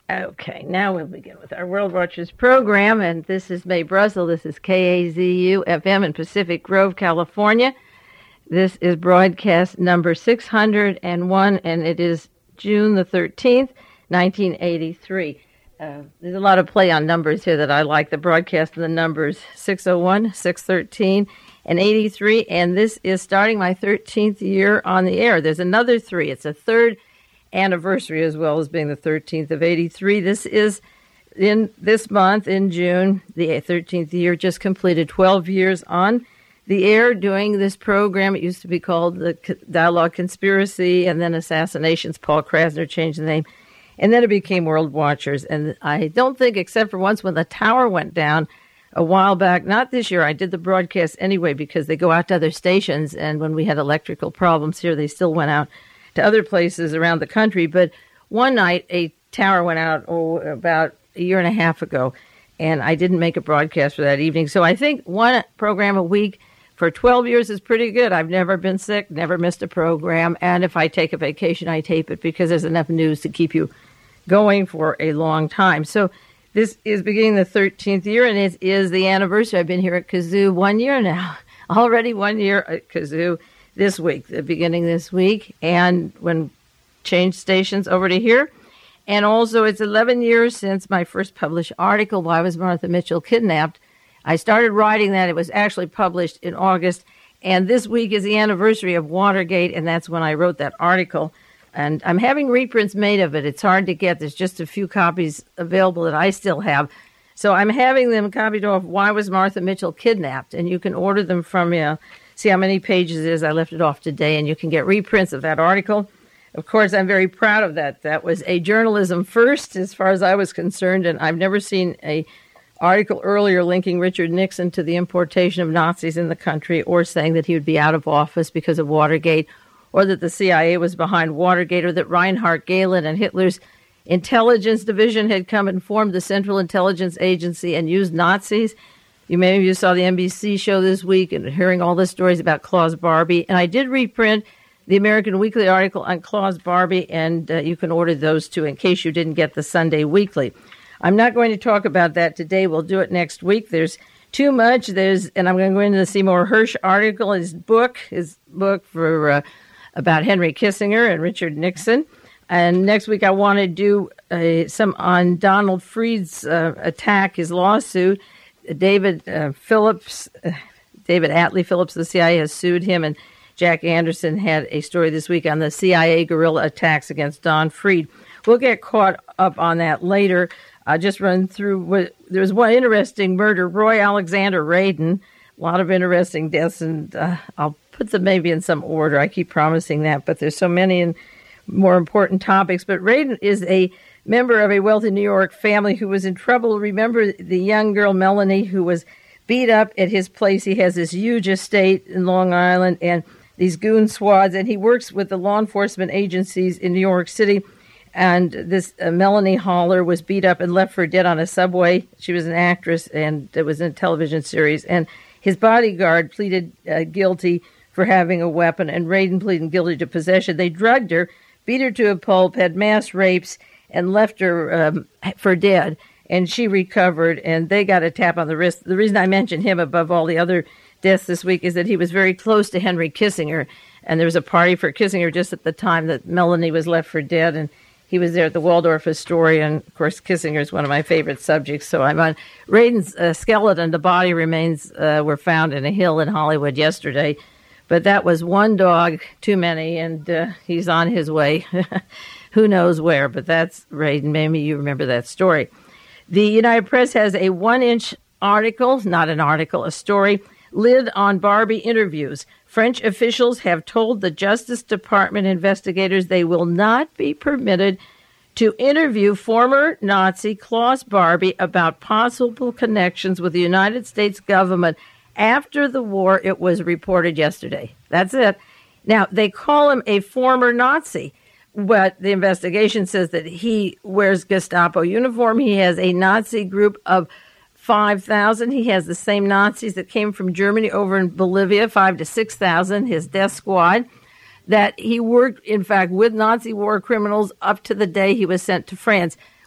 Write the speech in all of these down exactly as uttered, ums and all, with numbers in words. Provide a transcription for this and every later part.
Okay, now we'll begin with our World Watchers program, and this is Mae Brussel. This is K A Z U F M in Pacific Grove, California. This is broadcast number six hundred one, and it is June the thirteenth, nineteen eighty-three. Uh, there's a lot of play on numbers here that I like. The broadcast of the numbers six oh one, six thirteen, and eighty-three, and this is starting my thirteenth year on the air. There's another three. It's a third anniversary as well as being the thirteenth of eighty-three. This is in this month, in June, the thirteenth year, just completed twelve years on the air doing this program. It used to be called the Dialogue Conspiracy, and then Assassinations. Paul Krasner changed the name, and then it became World Watchers. And I don't think, except for once when the tower went down a while back, not this year, I did the broadcast anyway because they go out to other stations, and when we had electrical problems here, they still went out to other places around the country. But one night, a tower went out oh, about a year and a half ago, and I didn't make a broadcast for that evening. So I think one program a week for twelve years is pretty good. I've never been sick, never missed a program, and if I take a vacation, I tape it because there's enough news to keep you going for a long time. So this is beginning the thirteenth year, and it is the anniversary. I've been here at Kazoo one year now, already one year at Kazoo. This week, the beginning this week, and when changed stations over to here. And also, it's eleven years since my first published article, Why Was Martha Mitchell Kidnapped? I started writing that. It was actually published in August, and this week is the anniversary of Watergate, and that's when I wrote that article. And I'm having reprints made of it. It's hard to get. There's just a few copies available that I still have. So I'm having them copied off Why Was Martha Mitchell Kidnapped? And you can order them from me. Uh, See how many pages it is. I left it off today, and you can get reprints of that article. Of course, I'm very proud of that. That was a journalism first, as far as I was concerned, and I've never seen a article earlier linking Richard Nixon to the importation of Nazis in the country, or saying that he would be out of office because of Watergate, or that the C I A was behind Watergate, or that Reinhard Gehlen and Hitler's intelligence division had come and formed the Central Intelligence Agency and used Nazis. You maybe you saw the N B C show this week and hearing all the stories about Klaus Barbie. And I did reprint the American Weekly article on Klaus Barbie, and uh, you can order those too in case you didn't get the Sunday Weekly. I'm not going to talk about that today. We'll do it next week. There's too much. There's, and I'm going to go into the Seymour Hersh article, his book, his book for uh, about Henry Kissinger and Richard Nixon. And next week I want to do uh, some on Donald Fried's uh, attack, his lawsuit. David uh, Phillips, uh, David Atlee Phillips of the C I A has sued him, and Jack Anderson had a story this week on the C I A guerrilla attacks against Don Fried. We'll get caught up on that later. I'll just run through what there was one interesting murder, Roy Alexander Radin. A lot of interesting deaths, and uh, I'll put them maybe in some order. I keep promising that, but there's so many and more important topics. But Radin is a member of a wealthy New York family who was in trouble. Remember the young girl, Melanie, who was beat up at his place. He has this huge estate in Long Island and these goon squads, and he works with the law enforcement agencies in New York City. And this uh, Melanie Haller was beat up and left for dead on a subway. She was an actress, and it was in a television series. And his bodyguard pleaded uh, guilty for having a weapon, and Radin pleaded guilty to possession. They drugged her, beat her to a pulp, had mass rapes, and left her um, for dead, and she recovered, and they got a tap on the wrist. The reason I mention him above all the other deaths this week is that he was very close to Henry Kissinger, and there was a party for Kissinger just at the time that Melanie was left for dead, and he was there at the Waldorf Astoria, and of course Kissinger is one of my favorite subjects, so I'm on. Radin's uh, skeleton, the body remains, uh, were found in a hill in Hollywood yesterday, but that was one dog too many, and uh, he's on his way. Who knows where, but that's Radin. Maybe you remember that story. The United Press has a one-inch article, not an article, a story, lid on Barbie interviews. French officials have told the Justice Department investigators they will not be permitted to interview former Nazi Klaus Barbie about possible connections with the United States government after the war, it was reported yesterday. That's it. Now, they call him a former Nazi. But the investigation says that he wears Gestapo uniform. He has a Nazi group of five thousand. He has the same Nazis that came from Germany over in Bolivia, five to six thousand, his death squad. That he worked, in fact, with Nazi war criminals up to the day he was sent to France.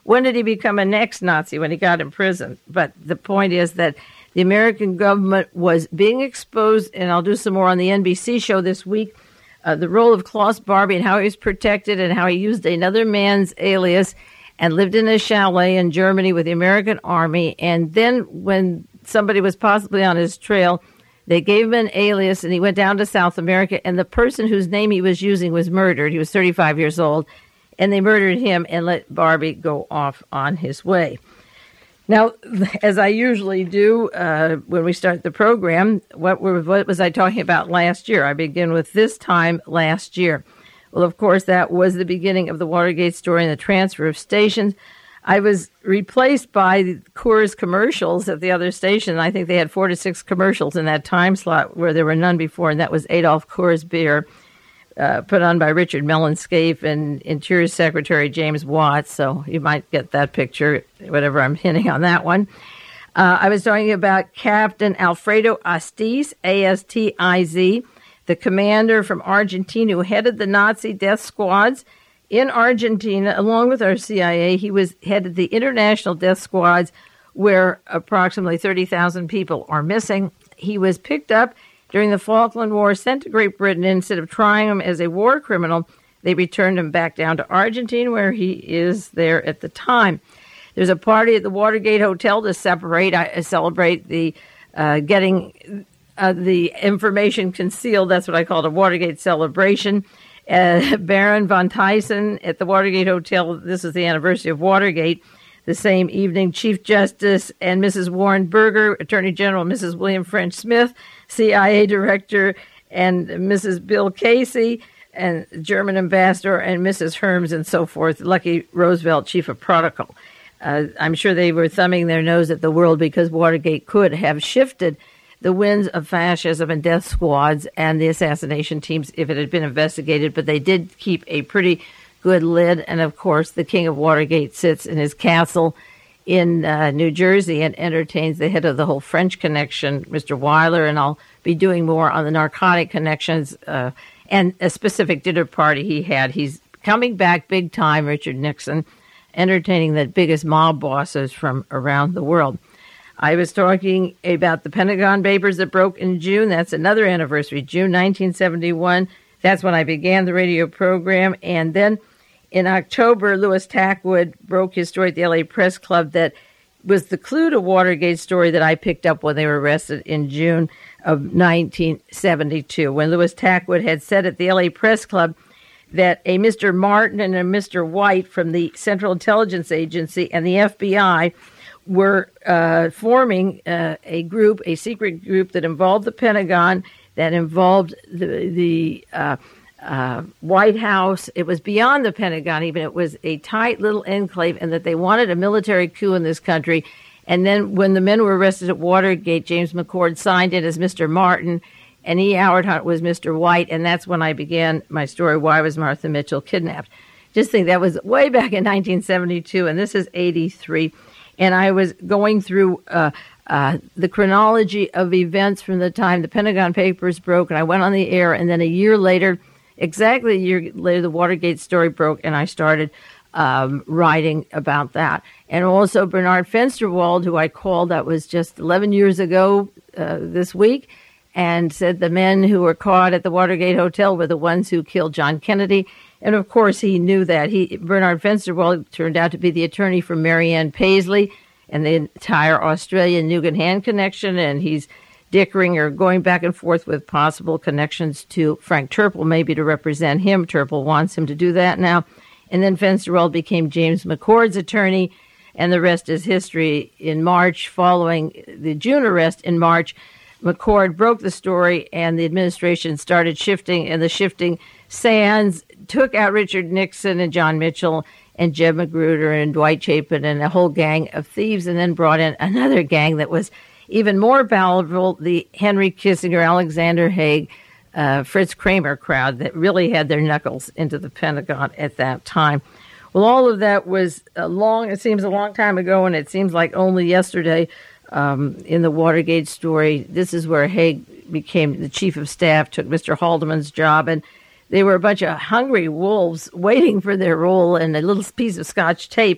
when did he become an ex-Nazi? When he got in prison. But the point is that the American government was being exposed, and I'll do some more on the N B C show this week, uh, the role of Klaus Barbie and how he was protected and how he used another man's alias and lived in a chalet in Germany with the American army. And then when somebody was possibly on his trail, they gave him an alias, and he went down to South America, and the person whose name he was using was murdered. He was thirty-five years old, and they murdered him and let Barbie go off on his way. Now, as I usually do uh, when we start the program, what, were, what was I talking about last year? I begin with this time last year. Well, of course, that was the beginning of the Watergate story and the transfer of stations. I was replaced by the Coors commercials at the other station. I think they had four to six commercials in that time slot where there were none before, and that was Adolf Coors beer, uh, put on by Richard Mellon-Scaife and Interior Secretary James Watts. So you might get that picture, whatever I'm hinting on that one. Uh, I was talking about Captain Alfredo Astiz, A S T I Z, the commander from Argentina who headed the Nazi death squads in Argentina, along with our C I A. He was headed the international death squads where approximately thirty thousand people are missing. He was picked up during the Falkland War, sent to Great Britain. Instead of trying him as a war criminal, they returned him back down to Argentina, where he is there at the time. There's a party at the Watergate Hotel to separate, uh, celebrate the uh, getting uh, the information concealed. That's what I call a Watergate celebration. Uh, Baron von Tyson at the Watergate Hotel. This is the anniversary of Watergate. The same evening, Chief Justice and Missus Warren Burger, Attorney General Missus William French Smith, C I A Director, and Missus Bill Casey, and German Ambassador, and Missus Herms, and so forth. Lucky Roosevelt, Chief of Protocol. Uh, I'm sure they were thumbing their nose at the world because Watergate could have shifted the winds of fascism and death squads and the assassination teams if it had been investigated, but they did keep a pretty good lid. And, of course, the king of Watergate sits in his castle in uh, New Jersey and entertains the head of the whole French connection, Mister Weiler, and I'll be doing more on the narcotic connections uh, and a specific dinner party he had. He's coming back big time, Richard Nixon, entertaining the biggest mob bosses from around the world. I was talking about the Pentagon Papers that broke in June. That's another anniversary, June nineteen seventy-one. That's when I began the radio program. And then in October, Louis Tackwood broke his story at the L A Press Club that was the clue to Watergate's story that I picked up when they were arrested in June of nineteen seventy-two, when Louis Tackwood had said at the L A Press Club that a Mister Martin and a Mister White from the Central Intelligence Agency and the F B I were uh, forming uh, a group, a secret group that involved the Pentagon, that involved the, the uh, uh, White House. It was beyond the Pentagon even. It was a tight little enclave, and that they wanted a military coup in this country. And then when the men were arrested at Watergate, James McCord signed in as Mister Martin, and E. Howard Hunt was Mister White, and that's when I began my story, Why Was Martha Mitchell Kidnapped? Just think, that was way back in nineteen seventy-two, and this is eighty-three. And I was going through uh, uh, the chronology of events from the time the Pentagon Papers broke, and I went on the air, and then a year later, exactly a year later, the Watergate story broke, and I started um, writing about that. And also Bernard Fensterwald, who I called, that was just eleven years ago uh, this week, and said the men who were caught at the Watergate Hotel were the ones who killed John Kennedy. And, of course, he knew that. He Bernard Fensterwald turned out to be the attorney for Marianne Paisley and the entire Australian Nugan Hand connection, and he's dickering or going back and forth with possible connections to Frank Turple, maybe to represent him. Turple wants him to do that now. And then Fensterwald became James McCord's attorney, and the rest is history. In March, following the June arrest in March, McCord broke the story, and the administration started shifting, and the shifting sands took out Richard Nixon and John Mitchell and Jeb Magruder and Dwight Chapin and a whole gang of thieves, and then brought in another gang that was even more powerful, the Henry Kissinger, Alexander Haig, uh, Fritz Kramer crowd that really had their knuckles into the Pentagon at that time. Well, all of that was a long, it seems a long time ago, and it seems like only yesterday um, in the Watergate story. This is where Haig became the chief of staff, took Mister Haldeman's job, and they were a bunch of hungry wolves waiting for their role, and a little piece of Scotch tape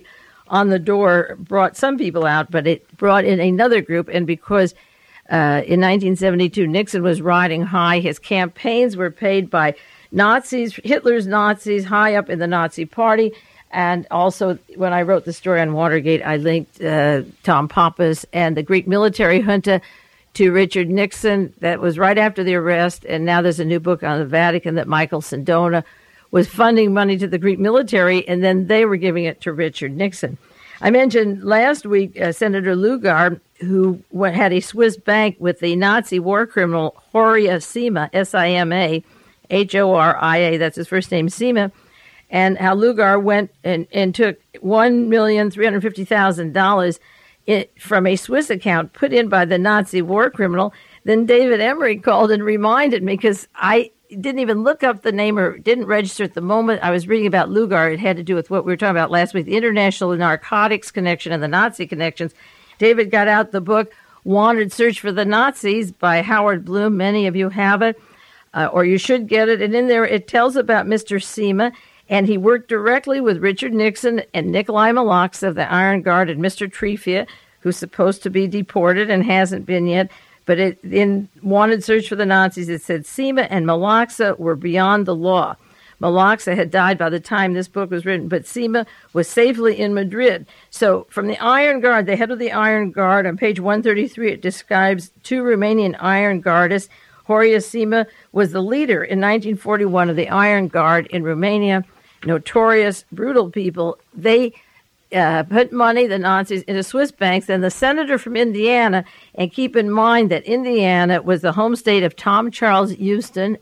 on the door brought some people out, but it brought in another group. And because uh, in nineteen seventy-two, Nixon was riding high, his campaigns were paid by Nazis, Hitler's Nazis, high up in the Nazi Party. And also, when I wrote the story on Watergate, I linked uh, Tom Pappas and the Greek military junta to Richard Nixon. That was right after the arrest. And now there's a new book on the Vatican that Michael Sindona was funding money to the Greek military, and then they were giving it to Richard Nixon. I mentioned last week uh, Senator Lugar, who went, had a Swiss bank with the Nazi war criminal Horia Sima, S I M A, H O R I A, that's his first name, Sima, and how Lugar went and, and took one million three hundred fifty thousand dollars from a Swiss account put in by the Nazi war criminal. Then David Emery called and reminded me, because I didn't even look up the name or didn't register at the moment I was reading about Lugar. It had to do with what we were talking about last week, the international narcotics connection and the Nazi connections. David got out the book, Wanted Search for the Nazis by Howard Bloom. Many of you have it, uh, or you should get it. And in there it tells about Mister Sima, and he worked directly with Richard Nixon and Nikolai Malaksa of the Iron Guard and Mister Trefia, who's supposed to be deported and hasn't been yet. But it, in Wanted Search for the Nazis, it said Sima and Malaksa were beyond the law. Malaksa had died by the time this book was written, but Sima was safely in Madrid. So from the Iron Guard, the head of the Iron Guard, on page one thirty-three, it describes two Romanian Iron Guardists. Horia Sima was the leader in nineteen forty-one of the Iron Guard in Romania. Notorious, brutal people. They Uh, put money, the Nazis, into Swiss banks. And the senator from Indiana, and keep in mind that Indiana was the home state of Tom Charles Houston,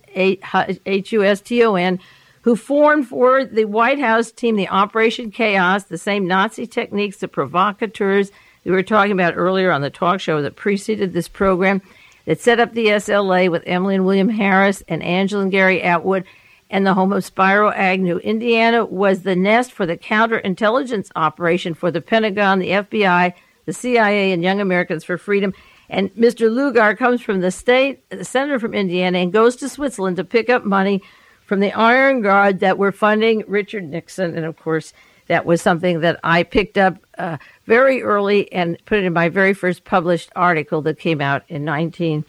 H U S T O N, who formed for the White House team the Operation Chaos, the same Nazi techniques, the provocateurs we were talking about earlier on the talk show that preceded this program, that set up the S L A with Emily and William Harris and Angela and Gary Atwood, and the home of Spyro Agnew. Indiana was the nest for the counterintelligence operation for the Pentagon, the F B I, the C I A, and Young Americans for Freedom. And Mister Lugar comes from the state, the senator from Indiana, and goes to Switzerland to pick up money from the Iron Guard that were funding Richard Nixon. And, of course, that was something that I picked up uh, very early and put it in my very first published article that came out in nineteen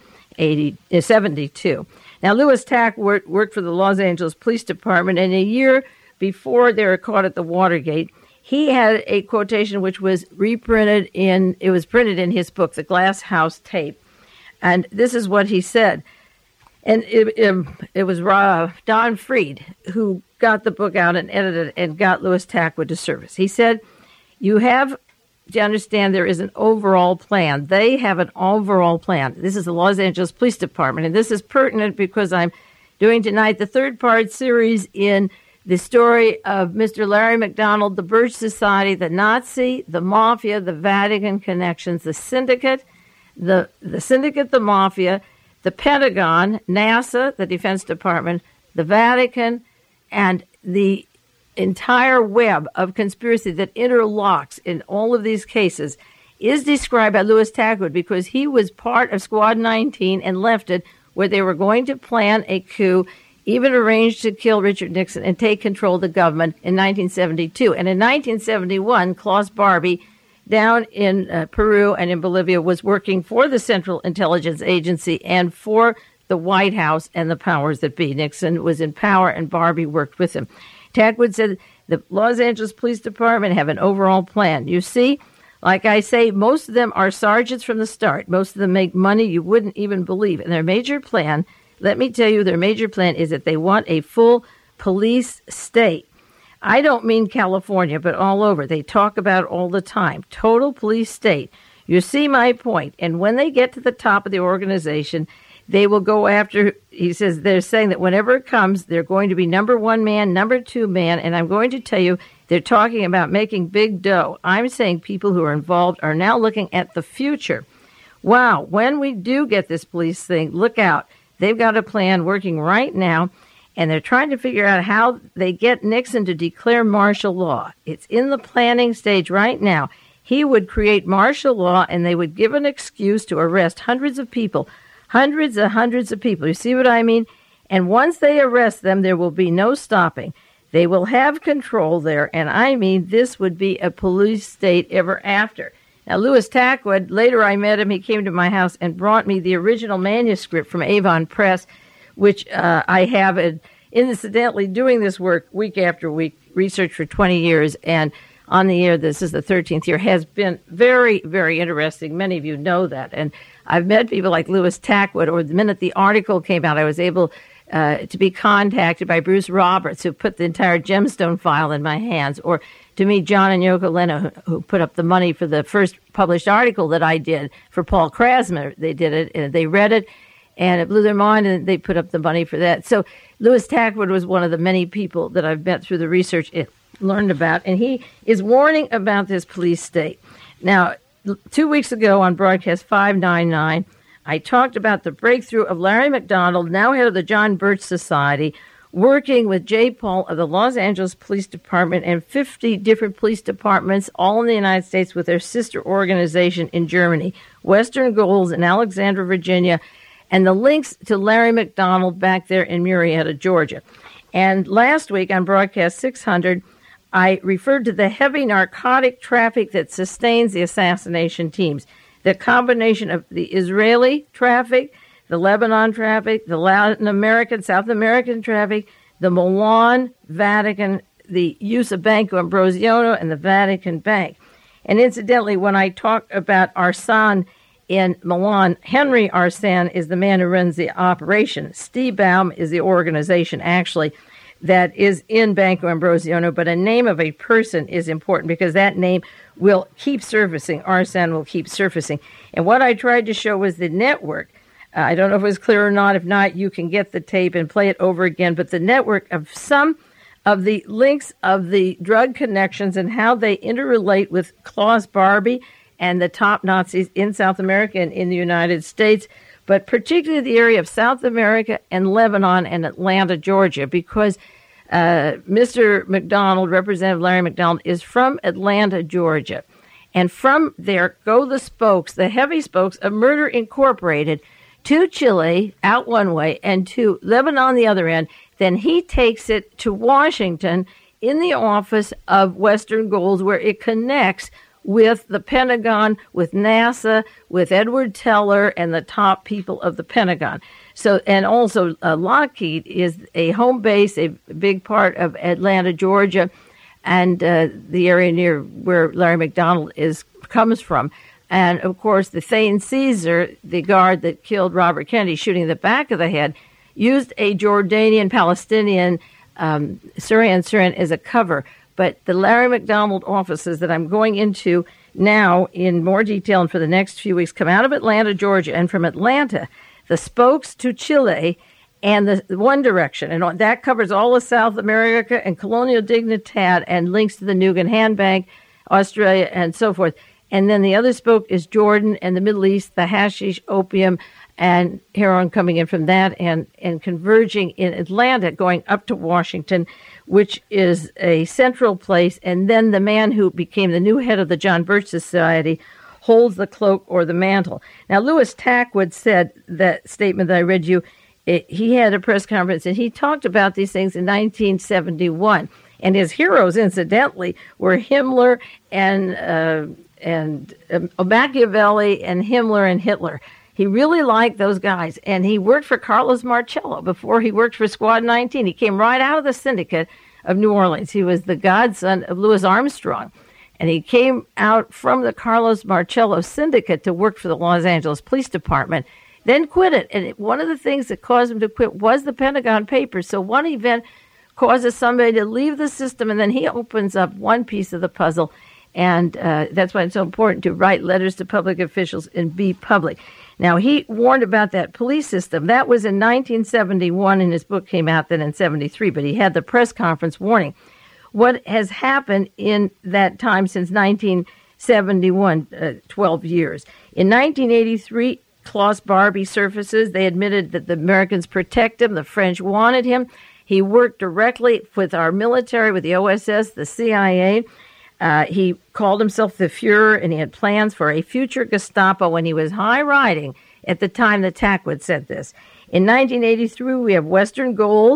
seventy-two. Now, Louis Tack worked, worked for the Los Angeles Police Department, and a year before they were caught at the Watergate, he had a quotation which was reprinted in, it was printed in his book, The Glass House Tape. And this is what he said. And it, it, it was uh, Don Freed who got the book out and edited it and got Louis Tackwood to service. He said, you have to understand there is an overall plan. They have an overall plan. This is the Los Angeles Police Department, and this is pertinent because I'm doing tonight the third-part series in the story of Mister Larry McDonald, the Birch Society, the Nazi, the Mafia, the Vatican connections, the syndicate, the, the syndicate, the Mafia, the Pentagon, NASA, the Defense Department, the Vatican, and the entire web of conspiracy that interlocks in all of these cases is described by Louis Tackwood, because he was part of Squad nineteen and left it, where they were going to plan a coup, even arranged to kill Richard Nixon and take control of the government in nineteen seventy-two. And in nineteen seventy-one, Klaus Barbie, down in uh, Peru and in Bolivia, was working for the Central Intelligence Agency and for the White House and the powers that be. Nixon was in power, and Barbie worked with him. Tackwood said the Los Angeles Police Department have an overall plan. You see, like I say, most of them are sergeants from the start. Most of them make money you wouldn't even believe. And their major plan, let me tell you, their major plan is that they want a full police state. I don't mean California, but all over. They talk about it all the time. Total police state. You see my point. And when they get to the top of the organization, they will go after, he says, they're saying that whenever it comes, they're going to be number one man, number two man, and I'm going to tell you, they're talking about making big dough. I'm saying people who are involved are now looking at the future. Wow, when we do get this police thing, look out. They've got a plan working right now, and they're trying to figure out how they get Nixon to declare martial law. It's in the planning stage right now. He would create martial law, and they would give an excuse to arrest hundreds of people. Hundreds and hundreds of people. You see what I mean? And once they arrest them, there will be no stopping. They will have control there, and I mean this would be a police state ever after. Now, Louis Tackwood, later I met him, he came to my house and brought me the original manuscript from Avon Press, which uh, I have, and incidentally, doing this work week after week, research for twenty years, and on the air, this is the thirteenth year, has been very, very interesting. Many of you know that. And I've met people like Louis Tackwood, or the minute the article came out, I was able uh, to be contacted by Bruce Roberts, who put the entire Gemstone file in my hands, or to meet John and Yoko Leno, who, who put up the money for the first published article that I did for Paul Krasner. They did it, and they read it, and it blew their mind, and they put up the money for that. So Louis Tackwood was one of the many people that I've met through the research it learned about, and he is warning about this police state. Now, two weeks ago on broadcast five ninety-nine, I talked about the breakthrough of Larry McDonald, now head of the John Birch Society, working with Jay Paul of the Los Angeles Police Department and fifty different police departments, all in the United States, with their sister organization in Germany, Western Goals in Alexandria, Virginia, and the links to Larry McDonald back there in Marietta, Georgia. And last week on broadcast six hundred, I referred to the heavy narcotic traffic that sustains the assassination teams. The combination of the Israeli traffic, the Lebanon traffic, the Latin American, South American traffic, the Milan, Vatican, the use of Banco Ambrosiano, and the Vatican Bank. And incidentally, when I talk about Arsan in Milan, Henry Arsan is the man who runs the operation. Steve Baum is the organization, actually, that is in Banco Ambrosiano, but a name of a person is important because that name will keep surfacing. Arsan will keep surfacing. And what I tried to show was the network. Uh, I don't know if it was clear or not. If not, you can get the tape and play it over again. But the network of some of the links of the drug connections and how they interrelate with Klaus Barbie and the top Nazis in South America and in the United States, but particularly the area of South America and Lebanon and Atlanta, Georgia, because uh, Mister McDonald, Representative Larry McDonald, is from Atlanta, Georgia. And from there go the spokes, the heavy spokes of Murder Incorporated, to Chile, out one way, and to Lebanon on the other end. Then he takes it to Washington in the office of Western Goals, where it connects with the Pentagon, with NASA, with Edward Teller, and the top people of the Pentagon. So, and also uh, Lockheed is a home base, a big part of Atlanta, Georgia, and uh, the area near where Larry McDonald is comes from. And, of course, the Thane Caesar, the guard that killed Robert Kennedy, shooting the back of the head, used a Jordanian-Palestinian um, Syrian Syrian as a cover. But the Larry McDonald offices that I'm going into now in more detail and for the next few weeks come out of Atlanta, Georgia, and from Atlanta, the spokes to Chile and the One Direction. And that covers all of South America and Colonial Dignidad and links to the Nugan Hand Bank, Australia, and so forth. And then the other spoke is Jordan and the Middle East, the hashish, opium, and heroin coming in from that and, and converging in Atlanta, going up to Washington, which is a central place. And then the man who became the new head of the John Birch Society holds the cloak or the mantle. Now, Louis Tackwood said that statement that I read you, it, he had a press conference, and he talked about these things in nineteen seventy-one. And his heroes, incidentally, were Himmler and uh, and uh, Machiavelli and Himmler and Hitler. He really liked those guys, and he worked for Carlos Marcello before he worked for Squad nineteen. He came right out of the syndicate of New Orleans. He was the godson of Louis Armstrong, and he came out from the Carlos Marcello syndicate to work for the Los Angeles Police Department, then quit it. And one of the things that caused him to quit was the Pentagon Papers. So one event causes somebody to leave the system, and then he opens up one piece of the puzzle. And uh, that's why it's so important to write letters to public officials and be public. Now, he warned about that police system. That was in nineteen seventy-one, and his book came out then in seventy-three, but he had the press conference warning. What has happened in that time since nineteen seventy-one, uh, twelve years? In nineteen eighty-three, Klaus Barbie surfaces. They admitted that the Americans protect him. The French wanted him. He worked directly with our military, with the O S S, the C I A. Uh, he called himself the Fuhrer, and he had plans for a future Gestapo when he was high-riding at the time that Tackwood said this. In nineteen eighty-three, we have Western Goals,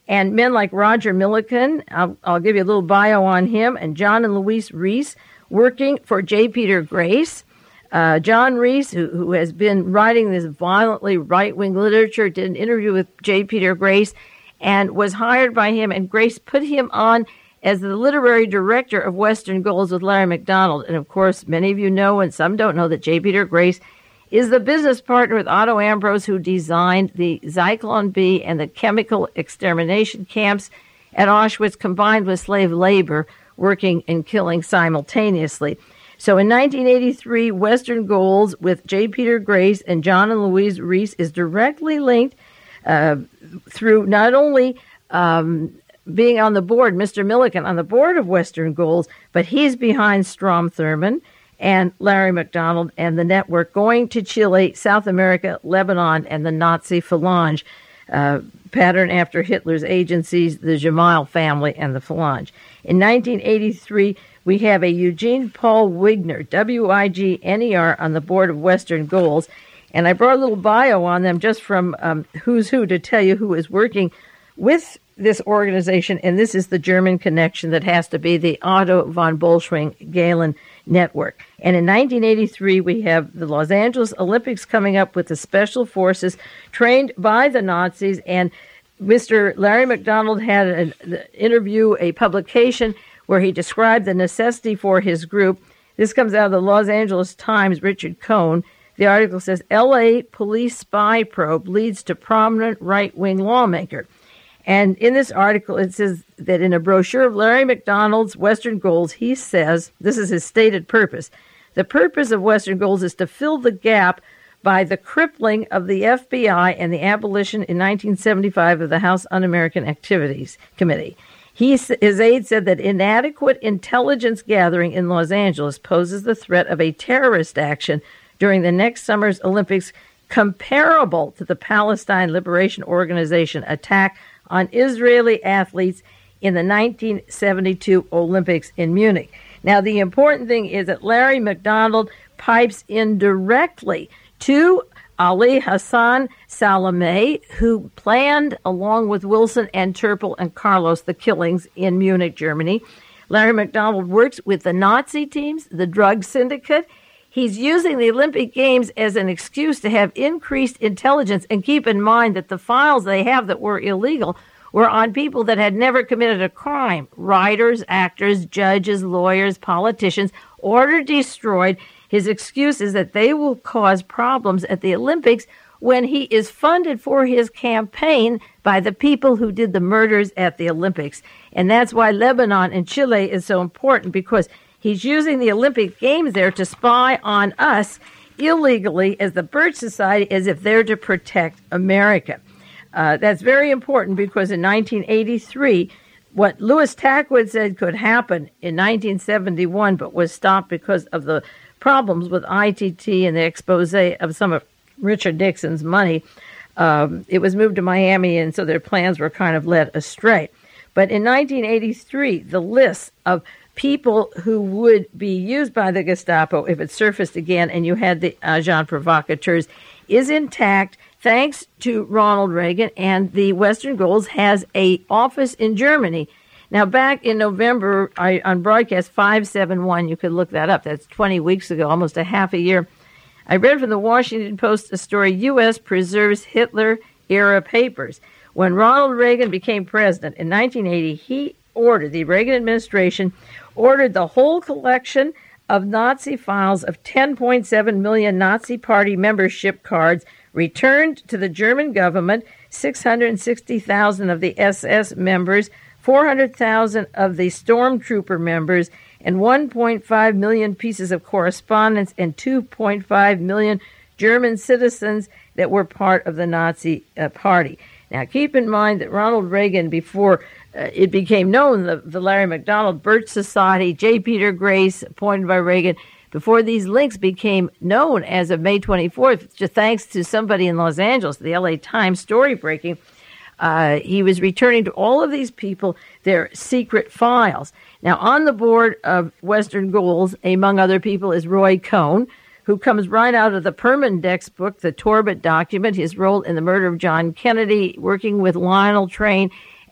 And men like Roger Milliken, I'll, I'll give you a little bio on him, and John and Louise Reese, working for J. Peter Grace. Uh, John Reese, who, who has been writing this violently right-wing literature, did an interview with J. Peter Grace and was hired by him, and Grace put him on as the literary director of Western Goals with Larry McDonald. And, of course, many of you know, and some don't know, that J. Peter Grace is the business partner with Otto Ambrose, who designed the Zyklon B and the chemical extermination camps at Auschwitz, combined with slave labor, working and killing simultaneously. So in nineteen eighty-three, Western Goals with J. Peter Grace and John and Louise Reese is directly linked uh, through not only um, being on the board, Mister Milliken on the board of Western Goals, but he's behind Strom Thurmond and Larry McDonald and the network going to Chile, South America, Lebanon, and the Nazi Phalange, uh, pattern after Hitler's agencies, the Gemayel family and the Phalange. In nineteen eighty-three, we have a Eugene Paul Wigner, W I G N E R, on the board of Western Goals. And I brought a little bio on them just from um, Who's Who to tell you who is working with this organization. And this is the German connection that has to be the Otto von Bolschwing-Galen network. And in nineteen eighty-three, we have the Los Angeles Olympics coming up with the special forces trained by the Nazis. And Mister Larry McDonald had an interview, a publication, where he described the necessity for his group. This comes out of the Los Angeles Times, Richard Cohn. The article says, L A police spy probe leads to prominent right-wing lawmaker. And in this article, it says that in a brochure of Larry McDonald's Western Goals, he says, this is his stated purpose, the purpose of Western Goals is to fill the gap by the crippling of the F B I and the abolition in nineteen seventy-five of the House Un-American Activities Committee. He, his aide said that inadequate intelligence gathering in Los Angeles poses the threat of a terrorist action during the next summer's Olympics comparable to the Palestine Liberation Organization attack on Israeli athletes in the nineteen seventy-two Olympics in Munich. Now, the important thing is that Larry McDonald pipes in directly to Ali Hassan Salameh, who planned, along with Wilson and Turpel and Carlos, the killings in Munich, Germany. Larry McDonald works with the Nazi teams, the drug syndicate. He's using the Olympic Games as an excuse to have increased intelligence. And keep in mind that the files they have that were illegal were on people that had never committed a crime. Writers, actors, judges, lawyers, politicians, ordered destroyed. His excuse is that they will cause problems at the Olympics when he is funded for his campaign by the people who did the murders at the Olympics. And that's why Lebanon and Chile is so important, because he's using the Olympic Games there to spy on us illegally as the Birch Society, as if they're to protect America. Uh, that's very important because in nineteen eighty-three, what Louis Tackwood said could happen in nineteen seventy-one, but was stopped because of the problems with I T T and the expose of some of Richard Nixon's money. Um, it was moved to Miami, and so their plans were kind of led astray. But in nineteen eighty-three, the list of people who would be used by the Gestapo if it surfaced again, and you had the agents provocateurs, is intact thanks to Ronald Reagan, and the Western Goals has a office in Germany. Now, back in November, I, on broadcast five seven one, you could look that up. That's twenty weeks ago, almost a half a year. I read from the Washington Post a story, U S preserves Hitler-era papers. When Ronald Reagan became president in nineteen eighty, he ordered, the Reagan administration ordered the whole collection of Nazi files of ten point seven million Nazi Party membership cards returned to the German government, six hundred sixty thousand of the S S members, four hundred thousand of the stormtrooper members, and one point five million pieces of correspondence and two point five million German citizens that were part of the Nazi uh, Party. Now, keep in mind that Ronald Reagan, before uh, it became known, the, the Larry McDonald Birch Society, J. Peter Grace, appointed by Reagan, before these links became known as of May twenty-fourth, just thanks to somebody in Los Angeles, the L A Times story breaking, uh, he was returning to all of these people their secret files. Now, on the board of Western Goals, among other people, is Roy Cohn, who comes right out of the Permandex book, the Torbett document, his role in the murder of John Kennedy, working with Lionel Train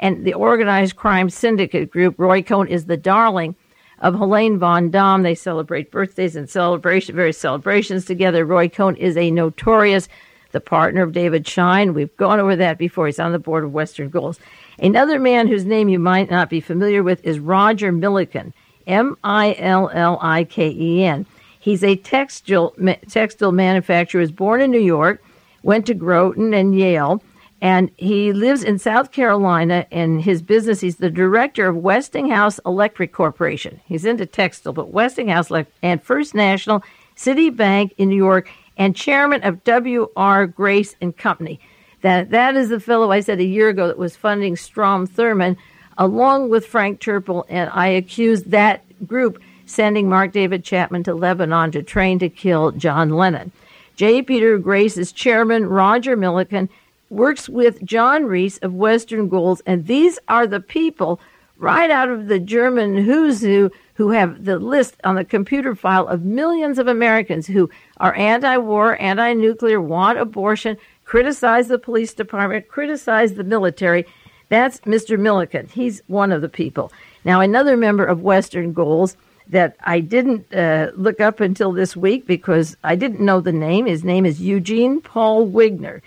and the organized crime syndicate group. Roy Cohn is the darling of Helene von Damme. They celebrate birthdays and celebration, various celebrations together. Roy Cohn is a notorious, the partner of David Schein. We've gone over that before. He's on the board of Western Goals. Another man whose name you might not be familiar with is Roger Milliken, M I L L I K E N. He's a textile, textile manufacturer. He was born in New York, went to Groton and Yale, and he lives in South Carolina. And his business, he's the director of Westinghouse Electric Corporation. He's into textile, but Westinghouse and First National, Citibank in New York, and chairman of W R Grace and Company. That that is the fellow I said a year ago that was funding Strom Thurmond, along with Frank Turple, and I accused that group sending Mark David Chapman to Lebanon to train to kill John Lennon. J. Peter Grace's chairman, Roger Milliken, works with John Reese of Western Goals, and these are the people right out of the German who's who who have the list on the computer file of millions of Americans who are anti-war, anti-nuclear, want abortion, criticize the police department, criticize the military. That's Mister Milliken. He's one of the people. Now, another member of Western Goals that I didn't uh, look up until this week because I didn't know the name. His name is Eugene Paul Wigner,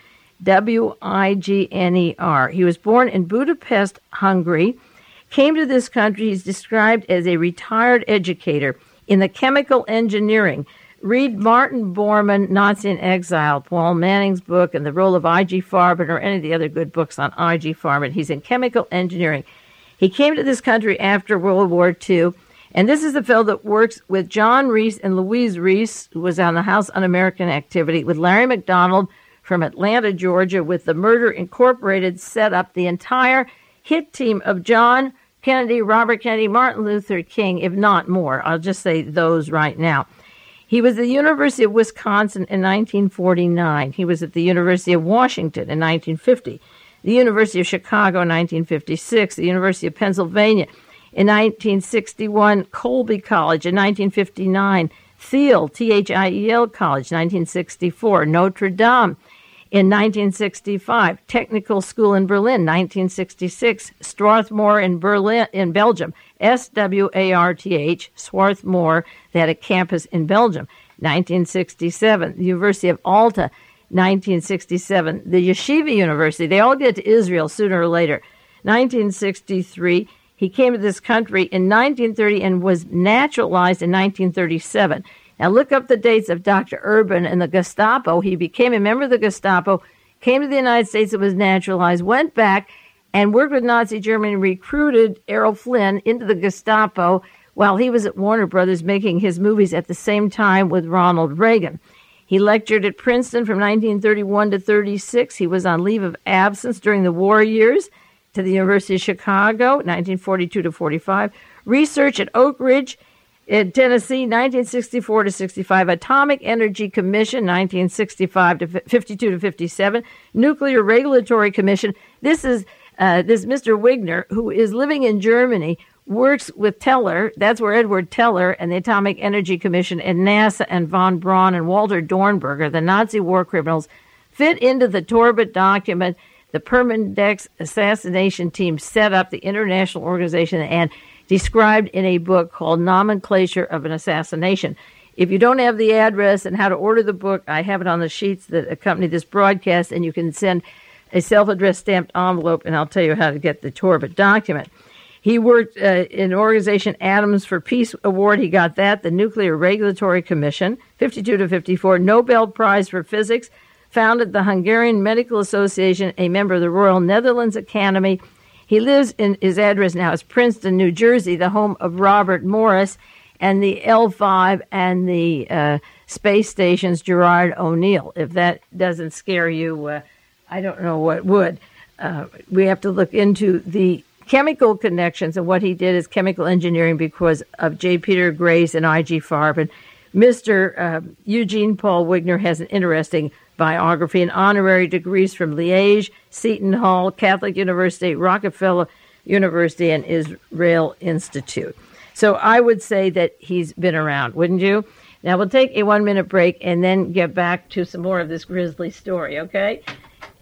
W I G N E R. He was born in Budapest, Hungary, came to this country. He's described as a retired educator in the chemical engineering. Read Martin Bormann, Nazi in Exile, Paul Manning's book, and the role of I G Farben, or any of the other good books on I G Farben. He's in chemical engineering. He came to this country after World War Two, and this is the fellow that works with John Reese and Louise Reese, who was on the House Un-American Activity, with Larry McDonald from Atlanta, Georgia, with the Murder Incorporated, set up the entire hit team of John Kennedy, Robert Kennedy, Martin Luther King, if not more. I'll just say those right now. He was at the University of Wisconsin in nineteen forty-nine. He was at the University of Washington in nineteen fifty, the University of Chicago in nineteen fifty-six, the University of Pennsylvania in nineteen sixty-one, Colby College in nineteen fifty-nine, Thiel, T H I E L College, nineteen sixty-four, Notre Dame in nineteen sixty-five, Technical School in Berlin, nineteen sixty-six, Swarthmore in Berlin, in Belgium, S W A R T H, Swarthmore. They had a campus in Belgium, nineteen sixty-seven. The University of Alta, nineteen sixty-seven. The Yeshiva University, they all get to Israel sooner or later, nineteen sixty-three. He came to this country in nineteen thirty and was naturalized in nineteen thirty-seven. Now look up the dates of Doctor Urban and the Gestapo. He became a member of the Gestapo, came to the United States and was naturalized, went back and worked with Nazi Germany, recruited Errol Flynn into the Gestapo while he was at Warner Brothers making his movies at the same time with Ronald Reagan. He lectured at Princeton from nineteen thirty-one to thirty-six. He was on leave of absence during the war years to the University of Chicago, nineteen forty-two to forty-five. Research at Oak Ridge in Tennessee, nineteen sixty-four to sixty-five. Atomic Energy Commission, nineteen sixty-five to fifty-two to fifty-seven. Nuclear Regulatory Commission. This is uh, this Mister Wigner, who is living in Germany, works with Teller. That's where Edward Teller and the Atomic Energy Commission and NASA and von Braun and Walter Dornberger, the Nazi war criminals, fit into the Torbett document. The Permindex assassination team set up the international organization and described in a book called Nomenclature of an Assassination. If you don't have the address and how to order the book, I have it on the sheets that accompany this broadcast, and you can send a self-addressed stamped envelope, and I'll tell you how to get the Torbett document. He worked uh, in an organization, Atoms for Peace Award. He got that. The Nuclear Regulatory Commission, fifty-two to fifty-four. Nobel Prize for Physics. Founded the Hungarian Medical Association, a member of the Royal Netherlands Academy. He lives in, his address now is Princeton, New Jersey, the home of Robert Morris, and the L five and the uh, space station's Gerard O'Neill. If that doesn't scare you, uh, I don't know what would. Uh, we have to look into the chemical connections, and what he did is chemical engineering because of J. Peter Grace and I G Farben. Mister Uh, Eugene Paul Wigner has an interesting biography and honorary degrees from Liège, Seton Hall, Catholic University, Rockefeller University, and Israel Institute. So I would say that he's been around, wouldn't you? Now we'll take a one-minute break and then get back to some more of this grisly story, okay?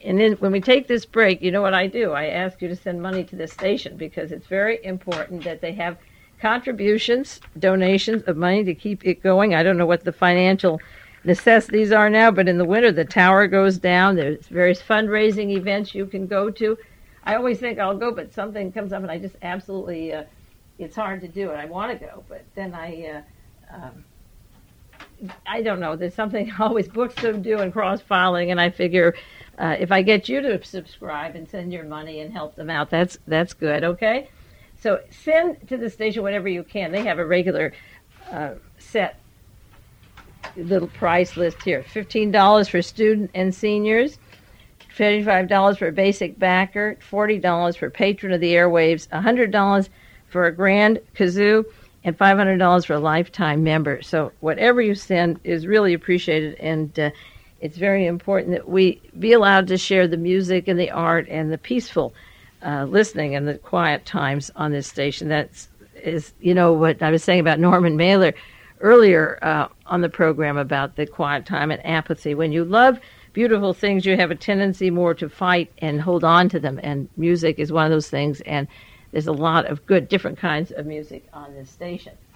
and then when we take this break, you know what I do? I ask you to send money to this station because it's very important that they have contributions, donations of money to keep it going. I don't know what the financial necessities are now, but in the winter the tower goes down. There's various fundraising events you can go to. I always think I'll go, but something comes up and I just absolutely, uh, it's hard to do it. I want to go, but then I, uh, um, I don't know. There's something always books to do and cross-filing, and I figure uh, if I get you to subscribe and send your money and help them out, that's that's good, okay? So send to the station whatever you can. They have a regular uh, set little price list here. fifteen dollars for student and seniors, twenty-five dollars for a basic backer, forty dollars for patron of the airwaves, one hundred dollars for a grand kazoo, and five hundred dollars for a lifetime member. So whatever you send is really appreciated, and uh, it's very important that we be allowed to share the music and the art and the peaceful uh, listening and the quiet times on this station. That's is, you know, what I was saying about Norman Mailer earlier uh, on the program about the quiet time and apathy. When you love beautiful things, you have a tendency more to fight and hold on to them, and music is one of those things, and there's a lot of good different kinds of music on this station.